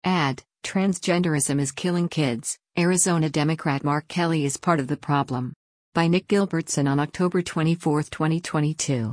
Ad, Transgenderism is Killing Kids. Arizona Democrat Mark Kelly is part of the problem. By Nick Gilbertson on October 24, 2022.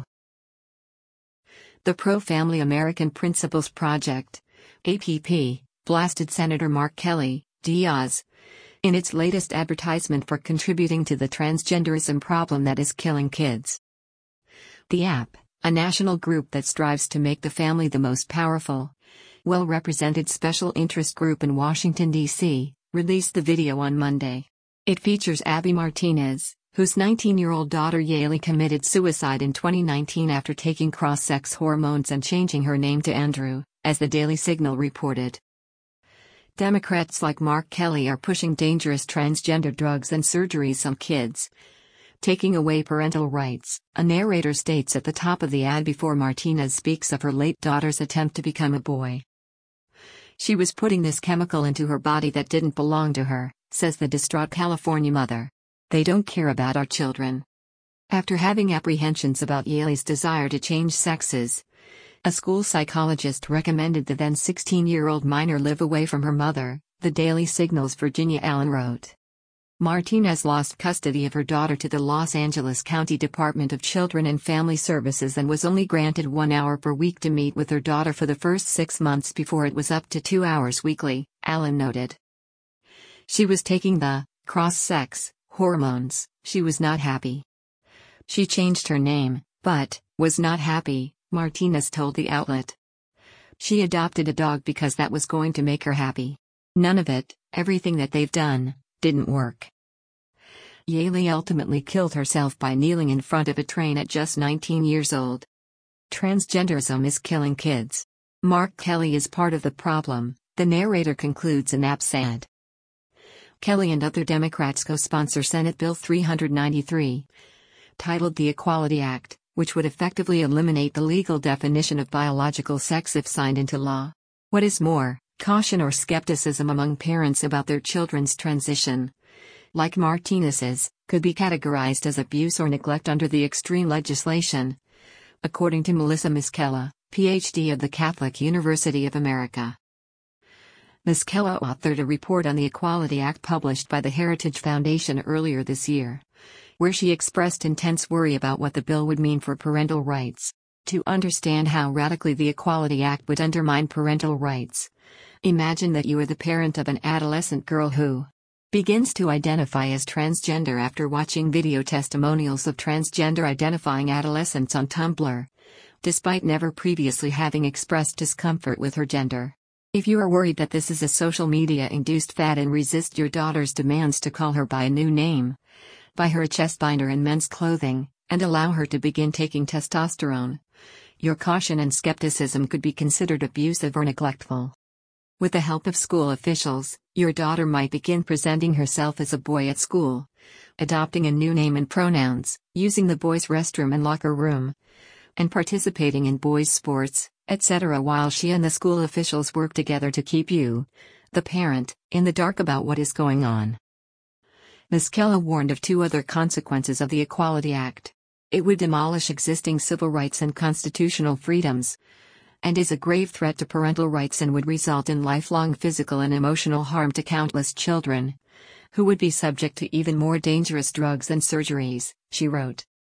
The Pro-Family American Principles Project, APP, blasted Senator Mark Kelly, Diaz, in its latest advertisement for contributing to the transgenderism problem that is killing kids. The app, a national group that strives to make the family the most powerful, well-represented special interest group in Washington, D.C., released the video on Monday. It features Abby Martinez, whose 19-year-old daughter Yaeli committed suicide in 2019 after taking cross-sex hormones and changing her name to Andrew, as the Daily Signal reported. Democrats like Mark Kelly are pushing dangerous transgender drugs and surgeries on kids, taking away parental rights, a narrator states at the top of the ad before Martinez speaks of her late daughter's attempt to become a boy. She was putting this chemical into her body that didn't belong to her, says the distraught California mother. They don't care about our children. After having apprehensions about Yaeli's desire to change sexes, a school psychologist recommended the then 16-year-old minor live away from her mother, the Daily Signal's Virginia Allen wrote. Martinez lost custody of her daughter to the Los Angeles County Department of Children and Family Services and was only granted 1 hour per week to meet with her daughter for the first 6 months before it was up to 2 hours weekly, Allen noted. She was taking the cross-sex hormones. She was not happy. She changed her name, but was not happy, Martinez told the outlet. She adopted a dog because that was going to make her happy. None of it, everything that they've done, didn't work. Yaeli ultimately killed herself by kneeling in front of a train at just 19 years old. Transgenderism is killing kids. Mark Kelly is part of the problem, the narrator concludes in app's ad. Kelly and other Democrats co-sponsor Senate Bill 393, titled the Equality Act, which would effectively eliminate the legal definition of biological sex if signed into law. What is more, caution or skepticism among parents about their children's transition, like Martinez's, could be categorized as abuse or neglect under the extreme legislation, according to Melissa Miskela, Ph.D. of the Catholic University of America. Miskela authored a report on the Equality Act published by the Heritage Foundation earlier this year, where she expressed intense worry about what the bill would mean for parental rights. To understand how radically the Equality Act would undermine parental rights, imagine that you are the parent of an adolescent girl who begins to identify as transgender after watching video testimonials of transgender identifying adolescents on Tumblr, despite never previously having expressed discomfort with her gender. If you are worried that this is a social media-induced fad and resist your daughter's demands to call her by a new name, buy her a chest binder and men's clothing, and allow her to begin taking testosterone, your caution and skepticism could be considered abusive or neglectful. With the help of school officials, your daughter might begin presenting herself as a boy at school, adopting a new name and pronouns, using the boys' restroom and locker room, and participating in boys' sports, etc. while she and the school officials work together to keep you, the parent, in the dark about what is going on. Miskela warned of 2 other consequences of the Equality Act. It would demolish existing civil rights and constitutional freedoms, and is a grave threat to parental rights and would result in lifelong physical and emotional harm to countless children, who would be subject to even more dangerous drugs and surgeries, she wrote.